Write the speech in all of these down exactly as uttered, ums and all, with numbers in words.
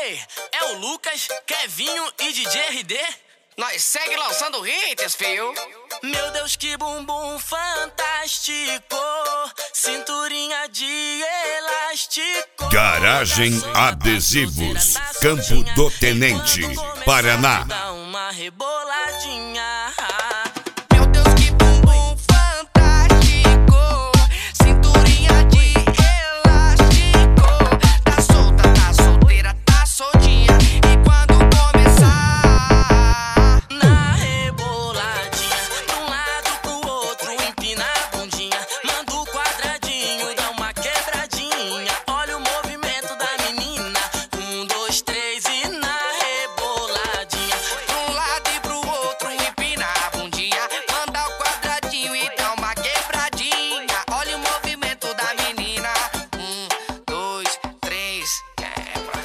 Ei, é o Lucas, Kevinho e D J R D. Nós segue lançando hits, fio. Meu Deus, que bumbum fantástico, cinturinha de elástico. Garagem Adesivos, Campo do Tenente, Paraná. Dá uma reboladinha. Meu Deus, que bumbum fantástico, cinturinha de elástico. Tá solta, tá solteira, tá soltinha. E quando começar Na reboladinha, pra um lado pro outro, empina a bundinha. Manda o quadradinho, dá uma quebradinha. Olha o movimento da menina. Um, dois, três e na reboladinha. pra um lado e pro outro, empina a bundinha. Manda o quadradinho e dá uma quebradinha. Olha o movimento da menina. Um, dois, três, quebra.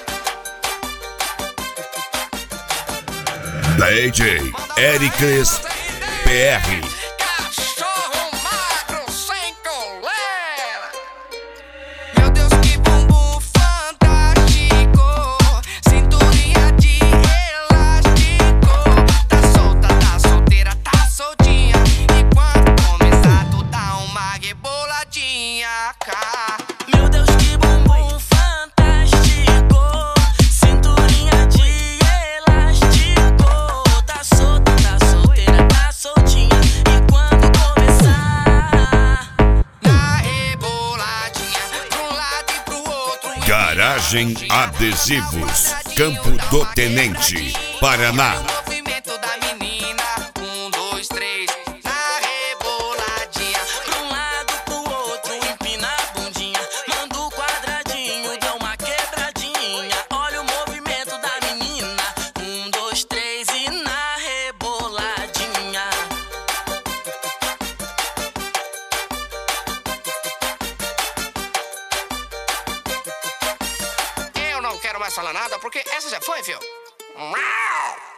D J Ericles P R. Cachorro magro sem coleira. Meu Deus, que bumbum fantástico, cinturinha de elástico. Tá solta, tá solteira, tá soltinha. E quando começar, tu dá uma reboladinha, cá. Meu Deus, que bumbum fantástico, cinturinha de elástico. Tá solta, tá solteira, tá soltinha. E quando começar Na reboladinha, pra um lado e pro outro. Garagem Adesivos, Campo do Tenente, Paraná. O movimento da menina. Um, dois, três, na reboladinha. pra um lado pro outro, empina a bundinha. Manda o quadradinho, dá uma quebradinha. Olha o movimento da menina. Um, dois, três e na reboladinha. Eu não quero mais falar nada porque essa já foi, viu? Mau!